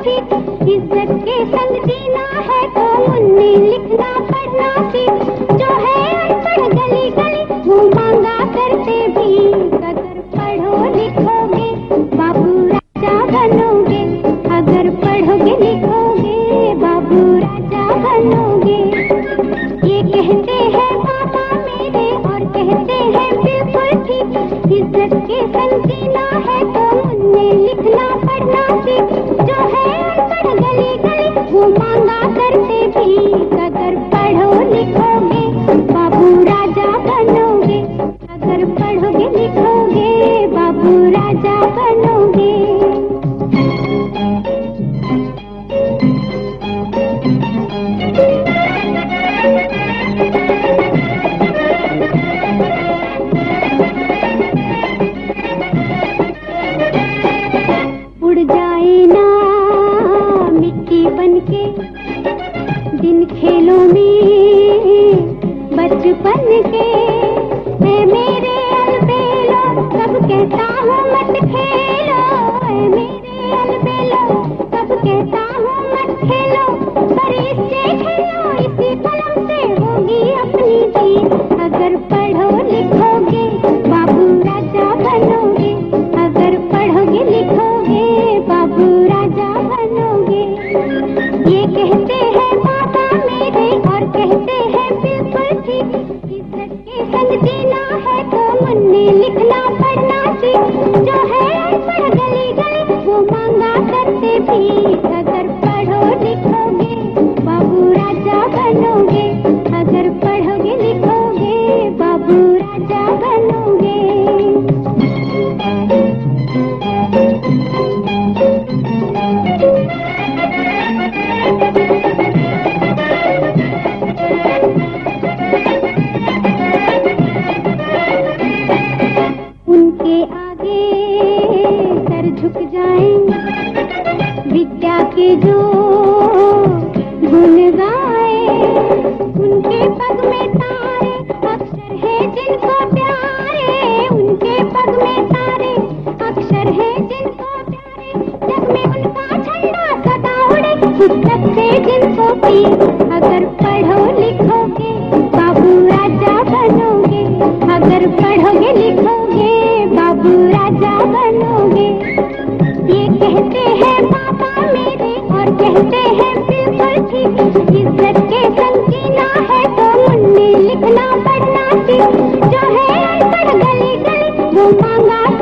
ठीक, इज्जत के संग जीना है तो मुन्नी लिखना पढ़ना सीख। जो है अनपढ़ गली गली वो मांगा करते भी, अगर पढ़ो लिखोगे बाबू राजा बनोगे, अगर पढ़ोगे लिखोगे बाबू राजा बनोगे। ये कहते हैं पापा मेरे और कहते हैं बिल्कुल ठीक, इज्जत के संग जीना है तो मुन्नी लिखना पढ़ना सीख। जो है अनपढ़ गली गली वो मांगा करते भी, अगर पढ़ो लिखोगे बाबू राजा बनोगे, अगर पढ़ोगे लिखोगे बाबू राजा बनोगे। उड़ जाए ना मिट्टी बनके दिन खेलों में बचपन के, है मेरे अलबेलो कब कहता हूँ मत खेलो, है मेरे अलबेलो कब कहता हूँ मत खेलो। पर इससे खेलो इसी कलम से होगी अपनी जीत, अगर पढ़ो लिखोगे बाबू राजा बनोगे, अगर पढ़ोगे लिखोगे बाबू राजा बनोगे। ये कहते हैं पापा मेरे और कहते हैं बिल्कुल ठीक, इज्जत के संग जीना है तो मुन्नी लिखना पढ़ना सीख। जो है अनपढ़ गली गली वो मांगा करते भी, अगर पढ़ो लिखोगे बाबू राजा बनोगे, अगर पढ़ोगे लिखोगे बाबू राजा बनोगे। उनके आगे सर झुक जाएं, विद्या के जो गुण गाए। उनके पग में तारे अक्षर है जिनको प्यारे, उनके पग में तारे अक्षर है जिनको प्यारे। जग में उनका झंडा सदा उड़े, पुस्तक से जिनको पी, अगर पढ़ो लिखोगे बाबू राजा बनोगे, अगर पढ़ोगे लिखोगे बाबू राजा बनोगे। ये कहते हैं पापा मेरे और कहते हैं बिल्कुल ठीक, इज्जत के संग जीना है तो मुन्नी लिखना पढ़ना सीख। जो है अनपढ़ गली गली वो मांगा